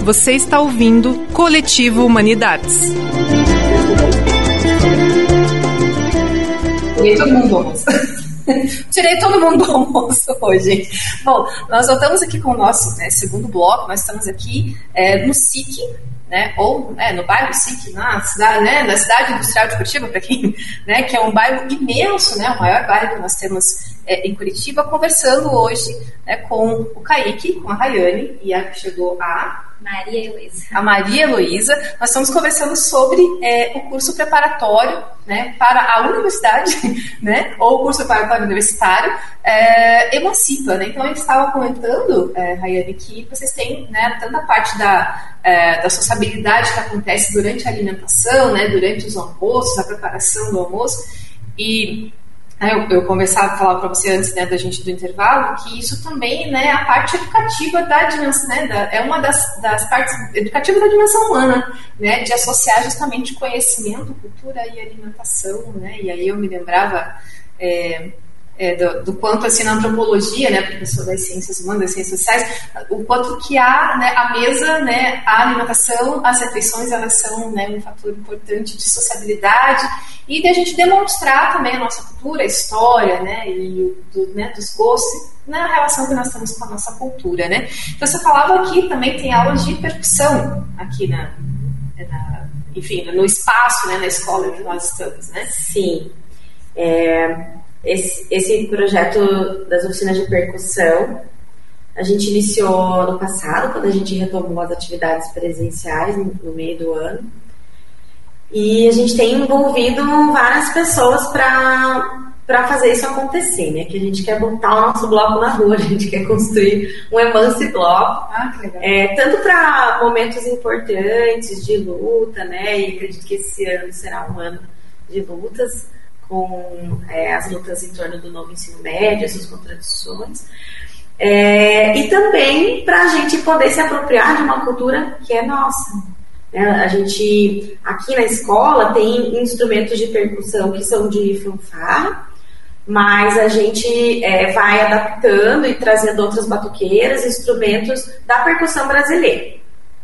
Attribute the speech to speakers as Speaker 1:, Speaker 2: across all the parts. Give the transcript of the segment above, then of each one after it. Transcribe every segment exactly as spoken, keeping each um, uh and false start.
Speaker 1: Você está ouvindo Coletivo Humanidades.
Speaker 2: Tirei todo mundo do almoço. Tirei todo mundo do almoço hoje. Bom, nós voltamos aqui com o nosso né, segundo bloco. Nós estamos aqui é, no S I C, né, ou é, no bairro S I C, na cidade, né, na cidade industrial de Curitiba, para quem, né, que é um bairro imenso, né, o maior bairro que nós temos é, em Curitiba, conversando hoje né, com o Kaique, com a Rayane, e a, chegou a...
Speaker 3: Maria Heloísa.
Speaker 2: A Maria Heloísa. Nós estamos conversando sobre é, o curso preparatório né, para a universidade, né, ou o curso preparatório universitário, é, Emancipa. Né? Então, a gente estava comentando, é, Rayane, que vocês têm né, tanta parte da, é, da sociabilidade que acontece durante a alimentação, né, durante os almoços, a preparação do almoço, e... Eu, eu conversava, falava para você antes né, da gente do intervalo, que isso também né, é a parte educativa da dimensão, né, da, é uma das, das partes educativas da dimensão humana, né, de associar justamente conhecimento, cultura e alimentação, né, e aí eu me lembrava é, é, do, do quanto assim na antropologia, né, professor das ciências humanas, das ciências sociais, o quanto que há né, a mesa, né, a alimentação, as refeições, elas são né, um fator importante de sociabilidade e de a gente demonstrar também a nossa cultura, a história, né, e do, né, dos gostos, na relação que nós temos com a nossa cultura, né. Então, você falava aqui, também tem aulas de percussão aqui na, na enfim, no espaço, né, na escola que nós estamos, né.
Speaker 4: Sim. É, esse, esse projeto das oficinas de percussão, a gente iniciou no passado, quando a gente retomou as atividades presenciais no, no meio do ano. E a gente tem envolvido várias pessoas para fazer isso acontecer, né? Que a gente quer botar o nosso bloco na rua, a gente quer construir um Emance Bloco.
Speaker 2: Ah, que legal.
Speaker 4: É, tanto para momentos importantes de luta, né? E acredito que esse ano será um ano de lutas, com é, as lutas em torno do novo ensino médio, essas contradições. É, e também para a gente poder se apropriar de uma cultura que é nossa. A gente, aqui na escola, tem instrumentos de percussão que são de fanfarra, mas a gente é, vai adaptando e trazendo outras batuqueiras, instrumentos da percussão brasileira.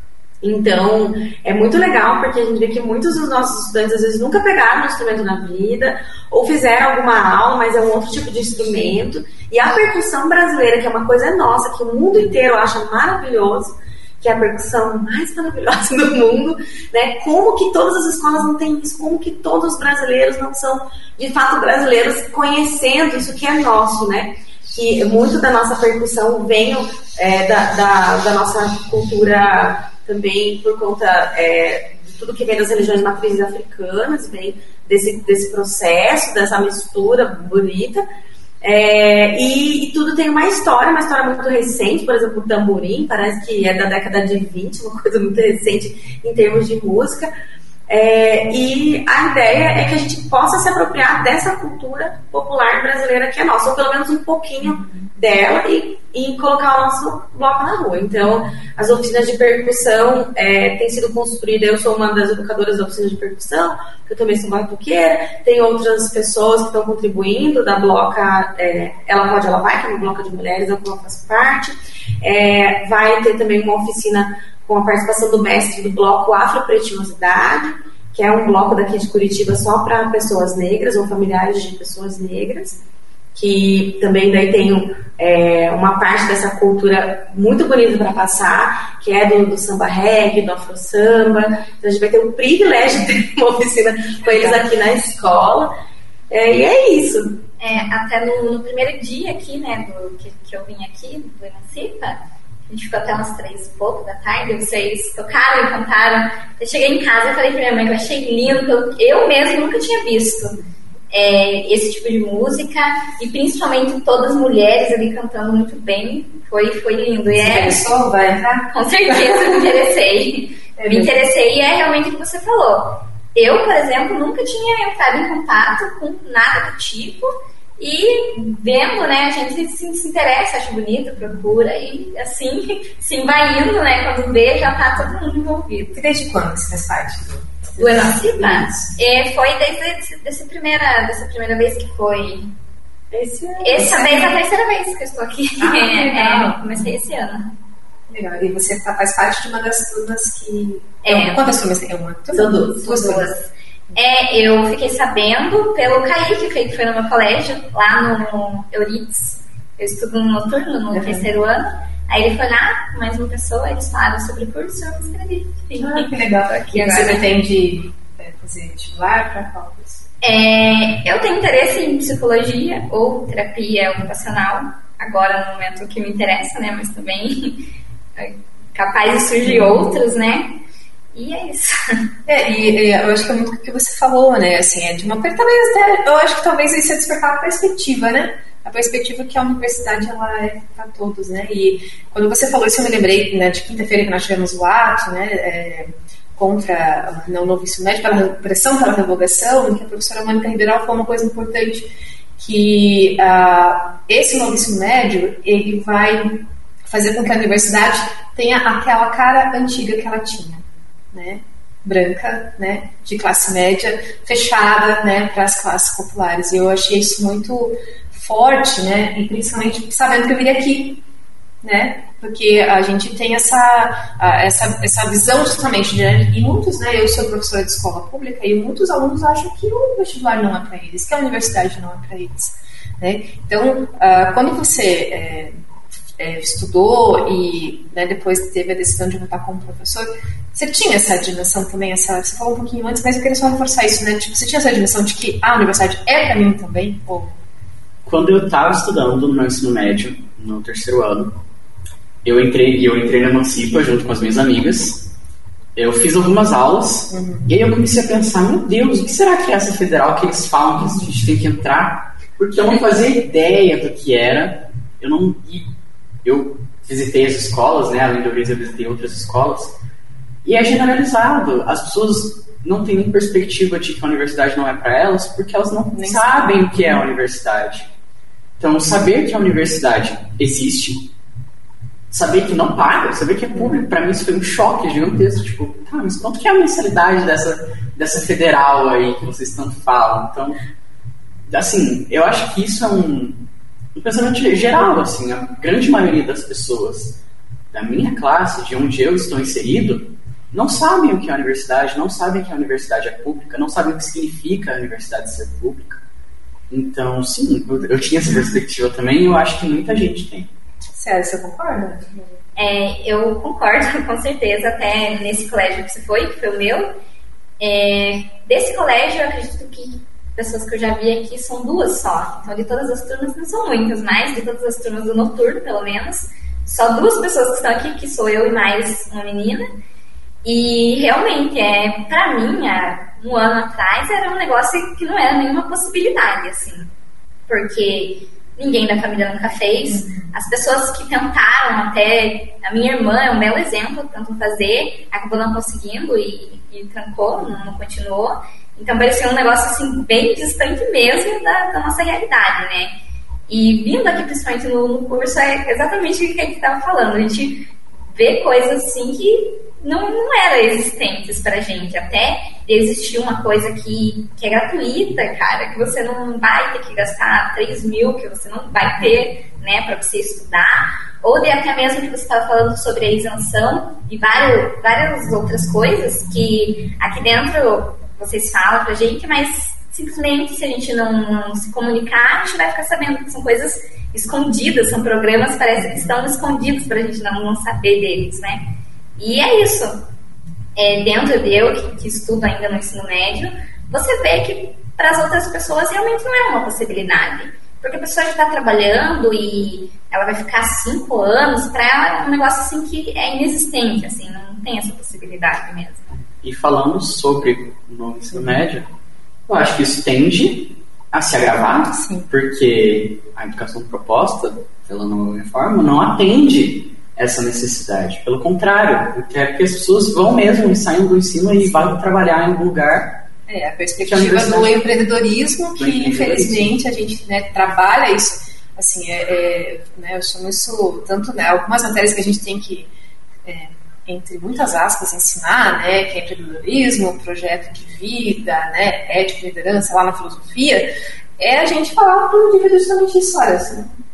Speaker 4: Então, é muito legal, porque a gente vê que muitos dos nossos estudantes, às vezes, nunca pegaram um instrumento na vida, ou fizeram alguma aula, mas é um outro tipo de instrumento. E a percussão brasileira, que é uma coisa nossa, que o mundo inteiro acha maravilhoso, que é a percussão mais maravilhosa do mundo, né? Como que todas as escolas não têm isso? Como que todos os brasileiros não são, de fato, brasileiros conhecendo isso que é nosso, né? Que muito da nossa percussão vem é, da, da, da nossa cultura também por conta é, de tudo que vem das religiões matrizes africanas, vem desse, desse processo, dessa mistura bonita. É, e, e tudo tem uma história, uma história muito recente. Por exemplo, o tamborim parece que é da década de vinte, uma coisa muito recente em termos de música. É, e a ideia é que a gente possa se apropriar dessa cultura popular brasileira que é nossa, ou pelo menos um pouquinho dela, e, e colocar o nosso bloco na rua. Então, as oficinas de percussão é, têm sido construídas. Eu sou uma das educadoras da oficina de percussão, que eu também sou batuqueira. Tem outras pessoas que estão contribuindo da bloca é, Ela Pode, Ela Vai, que é uma bloca de mulheres, da qual eu faço parte. É, vai ter também uma oficina com a participação do mestre do bloco Afro-Pretinosidade, que é um bloco daqui de Curitiba só para pessoas negras ou familiares de pessoas negras, que também daí tem é, uma parte dessa cultura muito bonita para passar, que é do, do samba reggae, do afro-samba. Então a gente vai ter o privilégio de ter uma oficina com eles aqui na escola. É, e é isso.
Speaker 3: É, até no, no primeiro dia aqui, né, do, que, que eu vim aqui, do Emancipa, a gente ficou até umas três e pouco da tarde, vocês tocaram e cantaram. Eu cheguei em casa e falei pra minha mãe que eu achei lindo, eu, eu mesmo nunca tinha visto é, esse tipo de música, e principalmente todas as mulheres ali cantando muito bem, foi, foi lindo. E é,
Speaker 2: Você vai entrar?
Speaker 3: com certeza me interessei.
Speaker 2: É
Speaker 3: me interessei e é realmente o que você falou. Eu, por exemplo, nunca tinha entrado em contato com nada do tipo. E vendo, né, a gente se, se interessa, acha bonito, procura, e assim, se vai indo, né, quando vê, já tá todo mundo envolvido.
Speaker 2: E desde quando você faz parte do,
Speaker 3: do Emancipa? É, foi desde dessa primeira, dessa primeira vez que foi.
Speaker 4: Esse ano.
Speaker 3: Essa vez é a terceira vez que eu estou aqui.
Speaker 2: Ah,
Speaker 3: é,
Speaker 2: legal.
Speaker 3: é, comecei esse ano.
Speaker 2: Legal. E você faz parte de uma das turmas que...
Speaker 3: É.
Speaker 2: Quantas turmas tem? Uma?
Speaker 3: São duas. Duas turmas. É, eu fiquei sabendo pelo Kaique, que foi no meu colégio, lá no Eurites. Eu estudo no noturno, no uhum. terceiro ano. Aí ele foi lá, mais uma pessoa, eles falaram sobre o curso, eu me inscrevi.
Speaker 2: Ah, que legal. Aqui você pretende fazer vestibular para qual curso?
Speaker 3: É, eu tenho interesse em psicologia ou terapia ocupacional, agora no momento que me interessa, né? Mas também é capaz de surgir outros, né? E é isso.
Speaker 2: É, e, e eu acho que é muito o que você falou, né? Assim, é de uma talvez, né? Eu acho que talvez isso é despertar a perspectiva, né? A perspectiva que a universidade ela é para todos, né? E quando você falou isso, eu me lembrei, né, de quinta-feira que nós tivemos o ato, né? É, contra o novo ensino médio, pela pressão pela revogação, que a professora Mônica Ribeiro falou uma coisa importante, que uh, esse novo ensino médio, ele vai fazer com que a universidade tenha aquela cara antiga que ela tinha, né? Branca, né? De classe média, fechada, né? Para as classes populares. E eu achei isso muito forte, né? E principalmente sabendo que eu viria aqui, né? Porque a gente tem essa, essa, essa visão justamente de, e muitos, né, eu sou professora de escola pública e muitos alunos acham que o vestibular não é para eles, que a universidade não é para eles, né? Então, uh, quando você é, é, estudou e, né, depois teve a decisão de voltar como professor, você tinha essa dimensão também, essa, você falou um pouquinho antes, mas eu queria só reforçar isso, né? Tipo, você tinha essa dimensão de que a universidade é para mim também? Ou...
Speaker 5: Quando eu estava estudando no meu ensino médio, no terceiro ano, Eu entrei, eu entrei na Emancipa junto com as minhas amigas. Eu fiz algumas aulas. Uhum. E aí eu comecei a pensar, meu Deus, o que será que é essa federal que eles falam que a gente tem que entrar? Porque eu não fazia ideia do que era. Eu não... Eu visitei as escolas, né? Além de eu visitei outras escolas. E é generalizado. As pessoas não têm nem perspectiva de que a universidade não é para elas, porque elas não nem sabem o que é a universidade. Então, saber que a universidade existe... Saber que não paga, saber que é público, para mim isso foi um choque gigantesco. Tipo, tá, mas quanto que é a mensalidade dessa, dessa federal aí que vocês tanto falam? Então, assim, eu acho que isso é um, um pensamento geral, assim. A grande maioria das pessoas da minha classe, de onde eu estou inserido, não sabem o que é a universidade, não sabem que a universidade é pública, não sabem o que significa a universidade ser pública. Então, sim, eu, eu tinha essa perspectiva também e eu acho que muita gente tem.
Speaker 2: Sério, você concorda?
Speaker 3: É, eu concordo, com certeza, até nesse colégio que você foi, que foi o meu. É, desse colégio, eu acredito que pessoas que eu já vi aqui são duas só. Então, de todas as turmas, não são muitas, mas de todas as turmas do noturno, pelo menos, só duas pessoas que estão aqui, que sou eu e mais uma menina. E, realmente, é, pra mim, há um ano atrás, era um negócio que não era nenhuma possibilidade, assim. Porque... ninguém da família nunca fez. As pessoas que tentaram até... A minha irmã é um belo exemplo, tentou fazer, acabou não conseguindo e, e trancou, não, não continuou. Então parecia um negócio assim, bem distante mesmo da, da nossa realidade, né? E vindo aqui principalmente no, no curso, é exatamente o que a gente estava falando. A gente vê coisas assim que não, não eram existentes pra gente. Até existir uma coisa que, que é gratuita, cara, que você não vai ter que gastar três mil, que você não vai ter, né, pra você estudar. Ou de até mesmo que você estava falando sobre a isenção e várias, várias outras coisas que aqui dentro vocês falam pra gente, mas simplesmente se a gente não, não se comunicar, a gente vai ficar sabendo que são coisas escondidas, são programas que parece que estão escondidos pra gente não, não saber deles, né? E é isso. É, dentro de eu, que, que estudo ainda no ensino médio, você vê que para as outras pessoas realmente não é uma possibilidade. Porque a pessoa já está trabalhando e ela vai ficar cinco anos, para ela é um negócio assim que é inexistente, assim, não tem essa possibilidade mesmo.
Speaker 5: E falando sobre o novo ensino médio, eu acho que isso tende a se agravar, sim, porque a educação proposta pela nova reforma não atende essa necessidade. Pelo contrário, eu quero que as pessoas vão mesmo, saiam do ensino e vão trabalhar em um lugar...
Speaker 2: É, a perspectiva do empreendedorismo, que empreendedorismo. Infelizmente a gente, né, trabalha isso, assim, é, é, né, eu chamo isso tanto, né, algumas matérias que a gente tem que, é, entre muitas aspas, ensinar, né, que é empreendedorismo, projeto de vida, né, ética e liderança lá na filosofia, é a gente falar para o indivíduo justamente isso, olha, assim,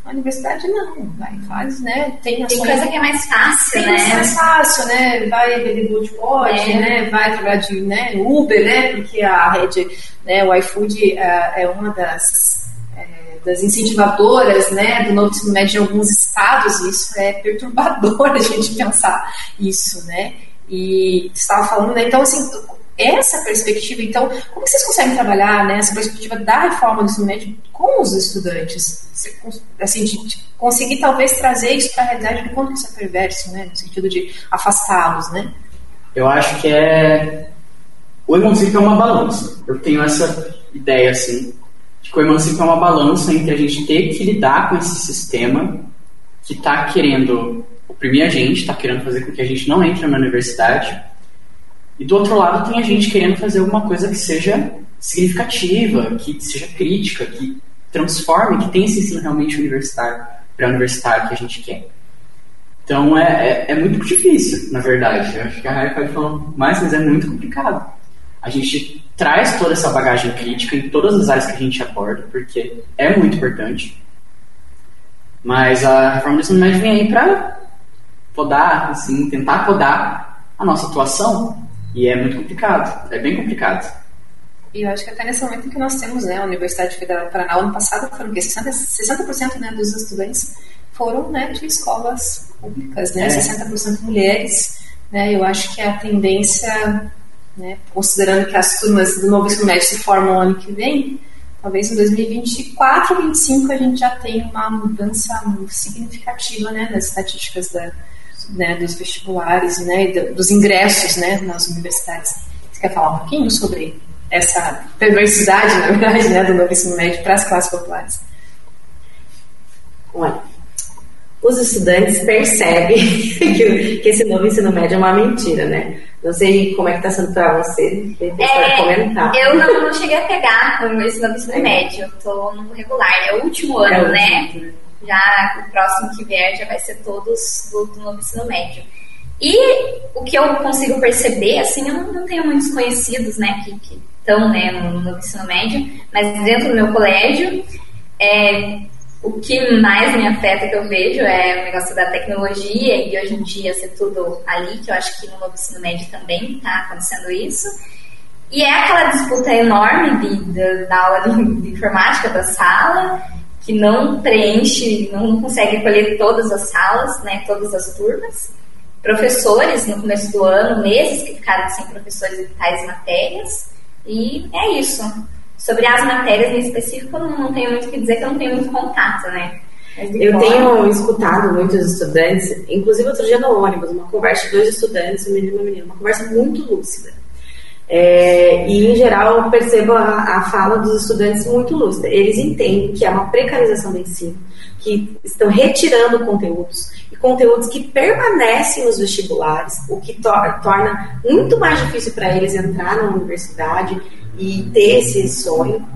Speaker 2: A universidade não, vai, faz, né? Tem,
Speaker 3: tem coisa que é mais fácil,
Speaker 2: tem
Speaker 3: né?
Speaker 2: Tem mais fácil, né? Vai delivery pode, é. né? Vai trabalhar de né? Uber, né? Porque a rede, né? O iFood é, é uma das, é, das incentivadoras, né? Do novo ensino médio em alguns estados. Isso é perturbador a gente pensar isso, né? E você estava falando, né? Então, assim, essa perspectiva, então, como vocês conseguem trabalhar, né, essa perspectiva da reforma do ensino médio com os estudantes? Assim, de, de conseguir talvez trazer isso para a realidade do quanto isso é perverso, né, no sentido de afastá-los, né?
Speaker 5: Eu acho que é... O Emancipa é uma balança. Eu tenho essa ideia, assim, de que o Emancipa é uma balança entre a gente ter que lidar com esse sistema que está querendo oprimir a gente, está querendo fazer com que a gente não entre na universidade. E do outro lado tem a gente querendo fazer alguma coisa que seja significativa, que seja crítica, que transforme, que tenha esse ensino realmente universitário, pré-universitário que a gente quer. Então é, é, é muito difícil, na verdade. Eu acho que a Rai pode falar mais, mas é muito complicado. A gente traz toda essa bagagem crítica em todas as áreas que a gente aborda, porque é muito importante. Mas a reforma do ensino médio vem aí para podar, assim, tentar podar a nossa atuação. E é muito complicado, é bem complicado.
Speaker 2: E eu acho que até nesse momento em que nós temos, né, a Universidade Federal do Paraná, ano passado foram o quê? sessenta por cento, né, dos estudantes foram, né, de escolas públicas, né, é. sessenta por cento mulheres, né, eu acho que a tendência, né, considerando que as turmas do novo ensino médio se formam ano que vem, talvez em dois mil e vinte e quatro, dois mil e vinte e cinco a gente já tenha uma mudança significativa, né, nas estatísticas da Né, dos vestibulares, né, dos ingressos, né, nas universidades. Você quer falar um pouquinho sobre essa perversidade, na verdade, né, do novo ensino médio para as classes populares?
Speaker 4: Olha, os estudantes percebem que, que esse novo ensino médio é uma mentira, né? Não sei como é que está sendo para você,
Speaker 3: é, comentar. Eu não, não cheguei a pegar o esse novo ensino médio, estou no regular, é o último ano, é o né? Último. Já o próximo que vier já vai ser todos do, do novo ensino médio. E o que eu consigo perceber, assim, eu não, não tenho muitos conhecidos, né, que estão, né, no, no novo ensino médio, mas dentro do meu colégio, é, o que mais me afeta, que eu vejo, é o negócio da tecnologia, e hoje em dia ser tudo ali, que eu acho que no novo ensino médio também está acontecendo isso. E é aquela disputa enorme de, de, da aula de, de informática da sala, que não preenche, não consegue acolher todas as salas, né, todas as turmas. Professores, no começo do ano, meses que ficaram sem professores em tais matérias. E é isso. Sobre as matérias em específico, eu não, não tenho muito o que dizer, que eu não tenho muito contato, né?
Speaker 4: Eu fora... tenho escutado muitos estudantes, inclusive outro dia no ônibus, uma conversa de dois estudantes, um menino e uma menina, uma conversa muito lúcida. É, e em geral eu percebo a, a fala dos estudantes muito lúcida. Eles entendem que é uma precarização do ensino, que estão retirando conteúdos e conteúdos que permanecem nos vestibulares, o que to- torna muito mais difícil para eles entrar na universidade e ter esse sonho.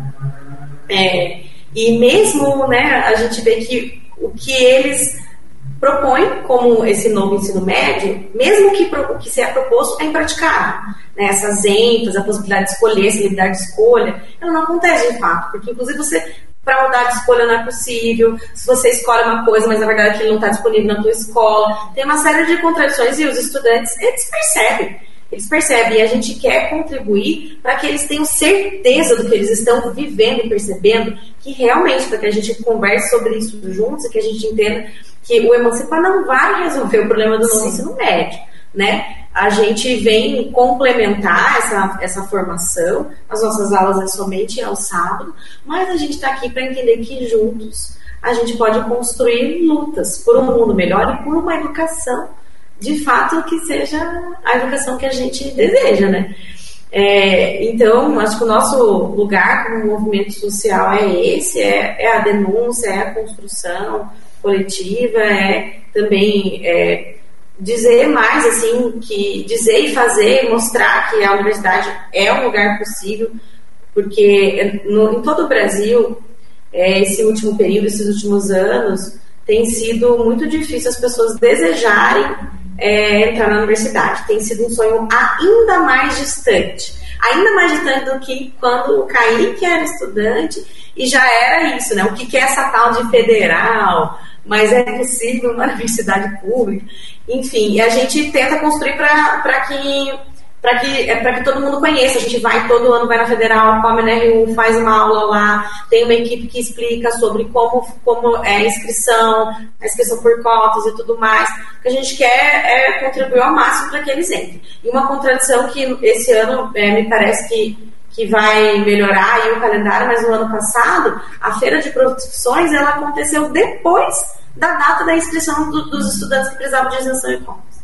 Speaker 4: É, e mesmo, né, a gente vê que o que eles propõem como esse novo ensino médio, mesmo que o que seja proposto é impraticável. Né, essas ênfases, a possibilidade de escolher, essa liberdade de escolha, ela não acontece de fato, porque inclusive você, para mudar de escolha não é possível, se você escolhe uma coisa, mas na verdade aquilo não está disponível na tua escola, tem uma série de contradições e os estudantes, eles percebem, eles percebem e a gente quer contribuir para que eles tenham certeza do que eles estão vivendo e percebendo, que realmente, para que a gente converse sobre isso juntos e que a gente entenda que o Emancipa não vai resolver o problema do novo ensino médio, né? A gente vem complementar essa, essa formação, as nossas aulas é somente ao sábado, mas a gente está aqui para entender que juntos a gente pode construir lutas por um mundo melhor e por uma educação, de fato, que seja a educação que a gente deseja, né? É, então, acho que o nosso lugar como movimento social é esse, é, é a denúncia, é a construção coletiva, é também... É, dizer mais, assim, que dizer e fazer, mostrar que a universidade é um lugar possível, porque no, em todo o Brasil, é, esse último período, esses últimos anos, tem sido muito difícil as pessoas desejarem é, entrar na universidade. Tem sido um sonho ainda mais distante. ainda mais distante do que quando o Kaique era estudante e já era isso, né? O que é essa tal de federal? Mas é possível uma universidade pública? Enfim, e a gente tenta construir para que, para que, para que todo mundo conheça. A gente vai todo ano, vai na federal, come na R U, faz uma aula lá, tem uma equipe que explica sobre como, como é a inscrição, a inscrição por cotas e tudo mais. O que a gente quer é contribuir ao máximo para que eles entrem. E uma contradição que esse ano é, me parece que que vai melhorar aí o calendário, mas no ano passado, a feira de profissões, ela aconteceu depois da data da inscrição do, dos estudantes que precisavam de isenção e cotas.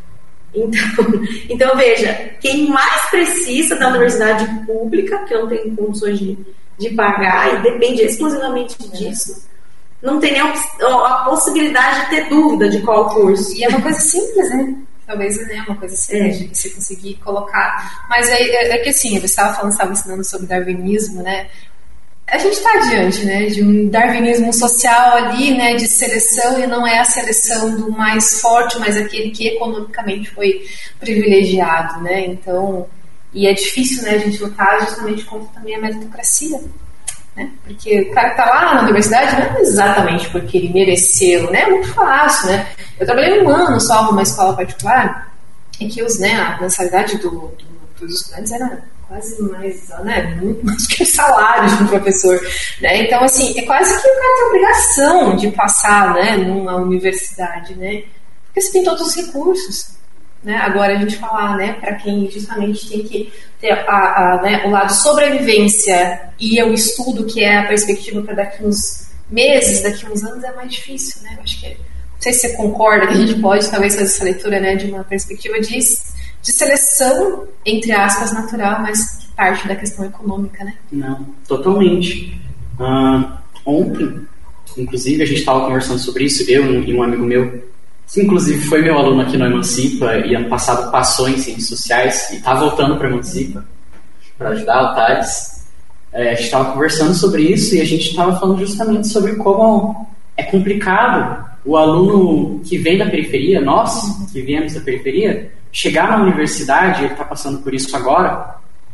Speaker 4: Então, então, veja, quem mais precisa da universidade pública, que não tem condições de, de pagar e depende exclusivamente disso, não tem nem a, a possibilidade de ter dúvida de qual curso.
Speaker 2: E é uma coisa simples, né? Talvez, né, uma coisa assim, é. de você conseguir colocar. Mas é, é, é que assim, você estava falando, estava ensinando sobre darwinismo, né? A gente está diante, né, de um darwinismo social ali, né, de seleção, e não é a seleção do mais forte, mas aquele que economicamente foi privilegiado, né? Então, e é difícil, né, a gente lutar justamente contra também a meritocracia. Né? Porque o cara que está lá na universidade não é exatamente porque ele mereceu, né? É muito fácil, né? Eu trabalhei um ano só numa escola particular em que os, né, a mensalidade do, do, dos estudantes era quase mais, né, muito mais que o salário de um professor, né? Então, assim, é quase que o cara tem a obrigação de passar, né, numa universidade, né? Porque você tem todos os recursos. Né? Agora a gente falar, né, para quem justamente tem que ter a, a, né, o lado sobrevivência e o estudo, que é a perspectiva para daqui uns meses, daqui uns anos, é mais difícil, né? Eu acho que, não sei se você concorda que a gente pode talvez fazer essa leitura, né, de uma perspectiva de, de seleção, entre aspas, natural, mas que parte da questão econômica, né?
Speaker 5: Não, totalmente. Uh, ontem, inclusive, a gente estava conversando sobre isso, eu e um amigo meu, que inclusive foi meu aluno aqui no Emancipa e ano passado passou em Ciências Sociais e está voltando para Emancipa para ajudar o Thales. É, a gente estava conversando sobre isso e a gente estava falando justamente sobre como é complicado o aluno que vem da periferia, nós que viemos da periferia, chegar na universidade, ele está passando por isso agora,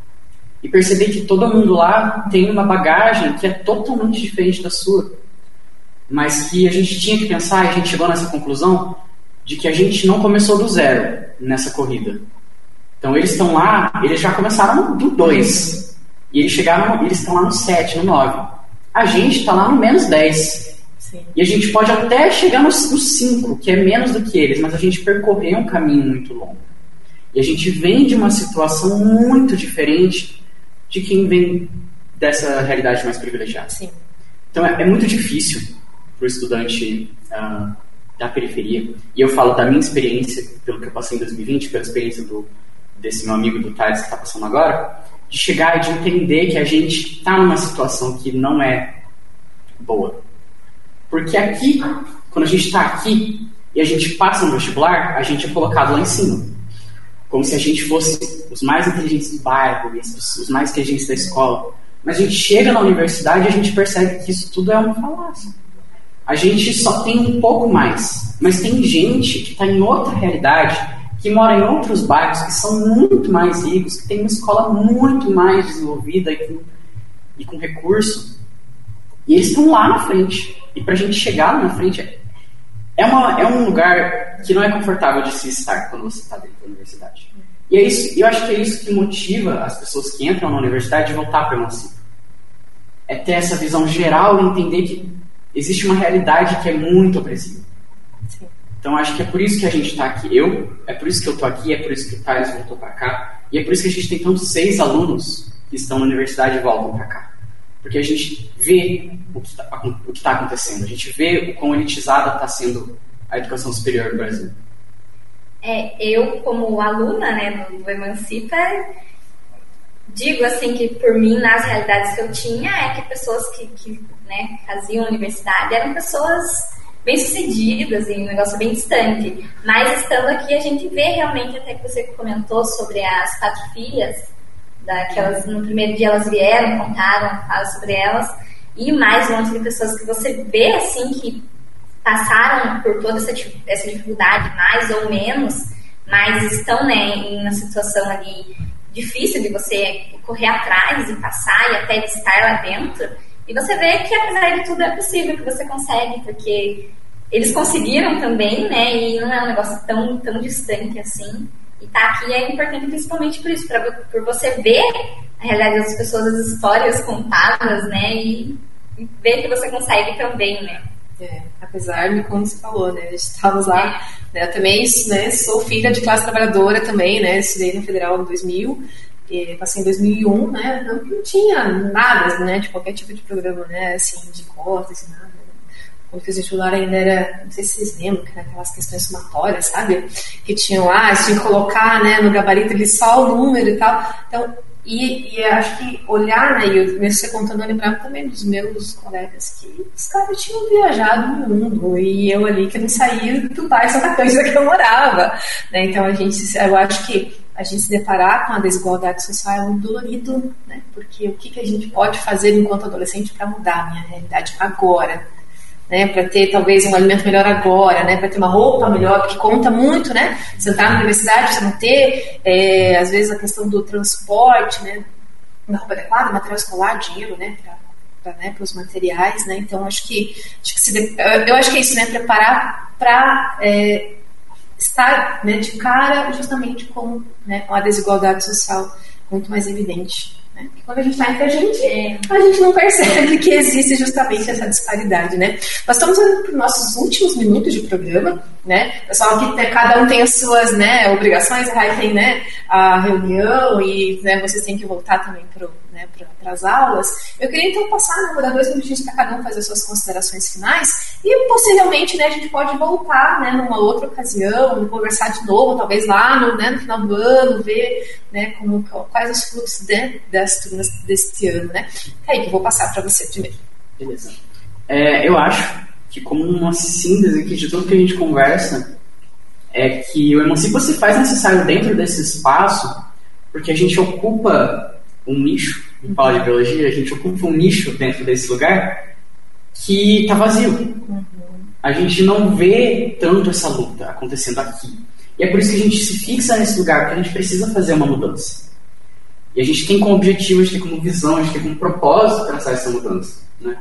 Speaker 5: e perceber que todo mundo lá tem uma bagagem que é totalmente diferente da sua. Mas que a gente tinha que pensar, e a gente chegou nessa conclusão, de que a gente não começou do zero nessa corrida. Então eles estão lá, eles já começaram do dois. E eles chegaram, eles estão lá no sete, no nove. A gente está lá no menos dez. Sim. E a gente pode até chegar no cinco, que é menos do que eles, mas a gente percorreu um caminho muito longo. E a gente vem de uma situação muito diferente de quem vem dessa realidade mais privilegiada.
Speaker 2: Sim.
Speaker 5: Então é, é muito difícil para o estudante uh, da periferia, e eu falo da minha experiência, pelo que eu passei em dois mil e vinte, pela experiência do, desse meu amigo do Thales que está passando agora, de chegar e de entender que a gente está numa situação que não é boa. Porque aqui, quando a gente está aqui e a gente passa no vestibular, a gente é colocado lá em cima. Como se a gente fosse os mais inteligentes do bairro, os mais inteligentes da escola. Mas a gente chega na universidade e a gente percebe que isso tudo é uma falácia. A gente só tem um pouco mais, mas tem gente que está em outra realidade, que mora em outros bairros, que são muito mais ricos, que tem uma escola muito mais desenvolvida e com, e com recurso, e eles estão lá na frente. E para a gente chegar lá na frente, é, uma, é um lugar que não é confortável de se estar quando você está dentro da universidade. E é isso, eu acho que é isso que motiva as pessoas que entram na universidade a voltar para o Emancipa. É ter essa visão geral e entender que existe uma realidade que é muito opressiva. Sim. Então acho que é por isso que a gente está aqui. Eu, é por isso que eu estou aqui, é por isso que o Thales voltou para cá. E é por isso que a gente tem tantos seis alunos que estão na universidade e voltam para cá. Porque a gente vê o que está acontecendo. A gente vê o quão elitizada está sendo a educação superior do Brasil.
Speaker 3: É, eu, como aluna, né, do, do Emancipa, digo assim que por mim, nas realidades que eu tinha, é que pessoas que, que né, faziam universidade eram pessoas bem-sucedidas e um negócio bem distante. Mas estando aqui, a gente vê realmente, até que você comentou sobre as quatro filhas, daquelas, no primeiro dia elas vieram, contaram, falaram sobre elas, e mais um monte de pessoas que você vê assim que passaram por toda essa, essa dificuldade, mais ou menos, mas estão, né, em uma situação ali difícil de você correr atrás e passar e até de estar lá dentro. E você vê que, apesar de tudo, é possível que você consegue, porque eles conseguiram também, né? E não é um negócio tão, tão distante assim. E tá aqui é importante principalmente por isso, pra, por você ver a realidade das pessoas, as histórias contadas, né? E, e ver que você consegue também, né?
Speaker 2: É, apesar de como você falou, né? Estávamos lá, né? Eu também, né, sou filha de classe trabalhadora também, né? Estudei no Federal em dois mil, e passei em dois mil e um, né? Não, não tinha nada, né? De qualquer tipo de programa, né? Assim, de cotas e nada. Quando fiz vestibular ainda era, não sei se vocês lembram, que era aquelas questões somatórias, sabe? Que tinham lá, ah, tinha que colocar, né, no gabarito ali só o número e tal. Então, e, e acho que olhar, né, e eu, mesmo você contando, eu lembrava também dos meus colegas que os caras tinham viajado no mundo, e eu ali que não saía do bairro Santa Cândida que eu morava, né? Então a gente, eu acho que a gente se deparar com a desigualdade social é muito dolorido, né? Porque o que, que a gente pode fazer enquanto adolescente para mudar a minha realidade agora? Né, para ter talvez um alimento melhor agora, né, para ter uma roupa melhor, porque conta muito, né, você entrar na universidade, você não ter, é, às vezes a questão do transporte, né, uma roupa adequada, material escolar, dinheiro, né, para né, os materiais, né, então acho que, acho que se, eu acho que é isso, né, preparar para é, estar, né, de cara justamente com, né, a desigualdade social muito mais evidente. Né? Porque quando a gente está entre a gente, a gente não percebe que existe justamente essa disparidade, né? Nós estamos olhando para os nossos últimos minutos de programa, né? Pessoal, que cada um tem as suas, né, obrigações, a Rai tem, né, a reunião e, né, vocês têm que voltar também para né, as aulas. Eu queria então passar, né, vou dar dois minutinhos para cada um fazer as suas considerações finais e possivelmente, né, a gente pode voltar, né, numa outra ocasião, conversar de novo, talvez lá no, né, no final do ano, ver, né, como, quais os fluxos, né, das turmas deste ano, né? Kaique, eu vou passar para você primeiro.
Speaker 5: Beleza. É, eu acho que como uma síntese aqui de tudo que a gente conversa é que o Emancipa se faz necessário dentro desse espaço porque a gente ocupa um nicho, em fala de biologia, a gente ocupa um nicho dentro desse lugar que está vazio. Uhum. A gente não vê tanto essa luta acontecendo aqui. E é por isso que a gente se fixa nesse lugar, porque a gente precisa fazer uma mudança. E a gente tem como objetivo, a gente tem como visão, a gente tem como propósito traçar essa mudança, né?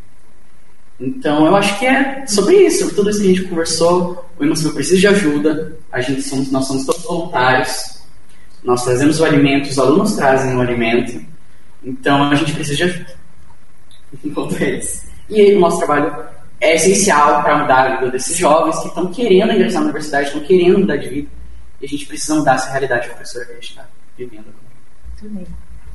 Speaker 5: Então, eu acho que é sobre isso, sobre tudo isso que a gente conversou. O Emancipa precisa de ajuda, a gente somos, nós somos todos voluntários, nós trazemos o alimento, os alunos trazem o alimento, então a gente precisa de ajuda, enquanto eles. E aí, o nosso trabalho é essencial para mudar a vida desses jovens que estão querendo ingressar na universidade, estão querendo mudar de vida, e a gente precisa mudar essa realidade professora que a gente está vivendo agora.
Speaker 2: Também.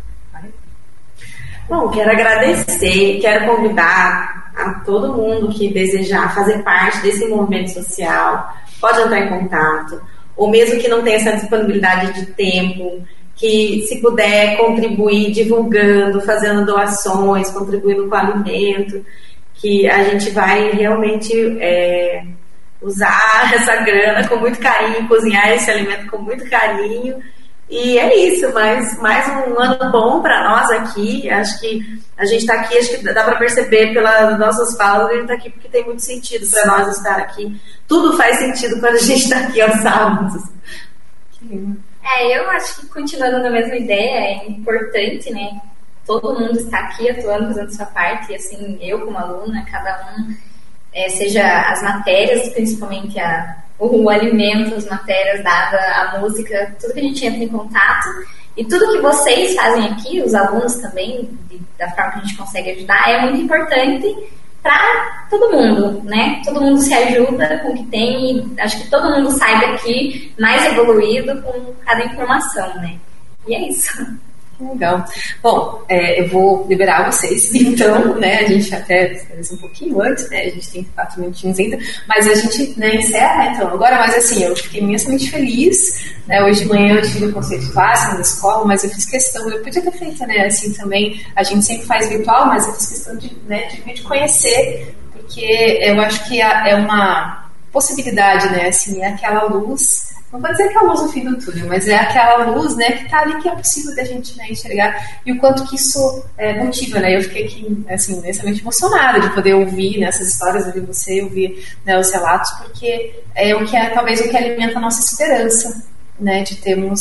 Speaker 4: Bom, quero agradecer, quero convidar a todo mundo que desejar fazer parte desse movimento social, pode entrar em contato, ou mesmo que não tenha essa disponibilidade de tempo, que se puder contribuir divulgando, fazendo doações, contribuindo com alimento, que a gente vai realmente é, usar essa grana com muito carinho, cozinhar esse alimento com muito carinho. E é isso, mais, mais um ano bom para nós aqui. Acho que a gente está aqui, acho que dá para perceber pelas nossas falas, a gente está aqui porque tem muito sentido para nós estar aqui. Tudo faz sentido quando a gente está aqui aos sábados.
Speaker 2: Que lindo.
Speaker 3: É, eu acho que continuando na mesma ideia, é importante, né? Todo mundo está aqui atuando, fazendo sua parte, e assim, eu como aluna, cada um, é, seja as matérias, principalmente a o alimento, as matérias, dada a música, tudo que a gente entra em contato e tudo que vocês fazem aqui, os alunos também, de, da forma que a gente consegue ajudar, é muito importante para todo mundo, né? Todo mundo se ajuda com o que tem e acho que todo mundo sai daqui mais evoluído com cada informação, né? E é isso.
Speaker 2: Legal. Bom, é, eu vou liberar vocês, então, né, a gente até fez um pouquinho antes, né, a gente tem quatro minutinhos ainda, mas a gente, né, encerra, então, agora, mas assim, eu fiquei imensamente feliz, né, hoje de manhã eu tive o conceito de classe na escola, mas eu fiz questão, eu podia ter feito, né, assim, também, a gente sempre faz virtual, mas eu fiz questão de, né, de, de conhecer, porque eu acho que é uma possibilidade, né, assim, é aquela luz. Não vou dizer que é a luz no fim do túnel, mas é aquela luz, né, que está ali, que é possível da gente, né, enxergar, e o quanto que isso é, motiva, né, eu fiquei aqui, assim, imensamente emocionada de poder ouvir, né, essas histórias, ouvir você, ouvir, né, os relatos, porque é o que é, talvez, o que alimenta a nossa esperança, né, de termos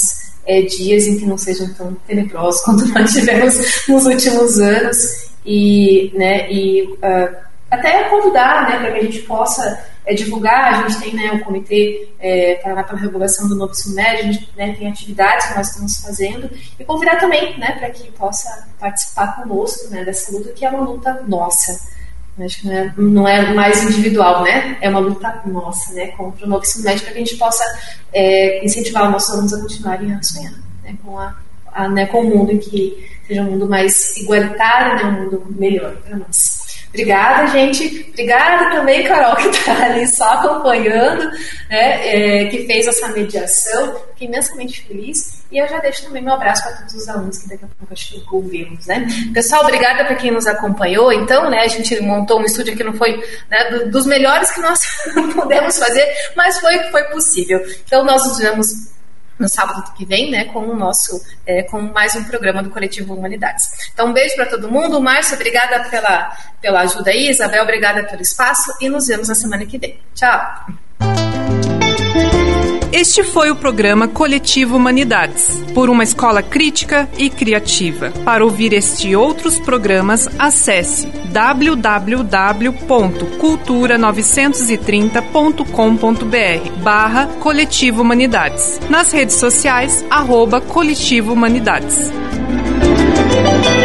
Speaker 2: é, dias em que não sejam tão tenebrosos quanto nós tivemos nos últimos anos, e, né, e uh, até convidar, né, para que a gente possa é, divulgar. A gente tem, né, o Comitê é, Paraná pela Revogação do Novo Ensino Médio, a gente, né, tem atividades que nós estamos fazendo, e convidar também, né, para que possa participar conosco, né, dessa luta, que é uma luta nossa. Acho que não é, não é mais individual, né? É uma luta nossa, né? Contra o novo ensino médio, para que a gente possa é, incentivar os nossos alunos a continuarem a sonhar, né? Com, a, a, né? Com um mundo em que seja um mundo mais igualitário, né? Um mundo melhor para nós. Obrigada, gente. Obrigada também, Carol, que está ali só acompanhando, né? É, que fez essa mediação. Fiquei imensamente feliz. E eu já deixo também meu abraço para todos os alunos que daqui a pouco acho que ouvimos, né? Pessoal, obrigada para quem nos acompanhou. Então, né, a gente montou um estúdio que não foi, né, do, dos melhores que nós pudemos fazer, mas foi o que foi possível. Então, nós nos vemos no sábado que vem, né, com o nosso, é, com mais um programa do Coletivo Humanidades. Então, um beijo para todo mundo. Márcio, obrigada pela, pela ajuda aí. Isabel, obrigada pelo espaço. E nos vemos na semana que vem. Tchau!
Speaker 1: Este foi o programa Coletivo Humanidades, por uma escola crítica e criativa. Para ouvir este e outros programas, acesse w w w ponto cultura novecentos e trinta ponto com ponto b r barra Coletivo Humanidades. Nas redes sociais, arroba Coletivo Humanidades.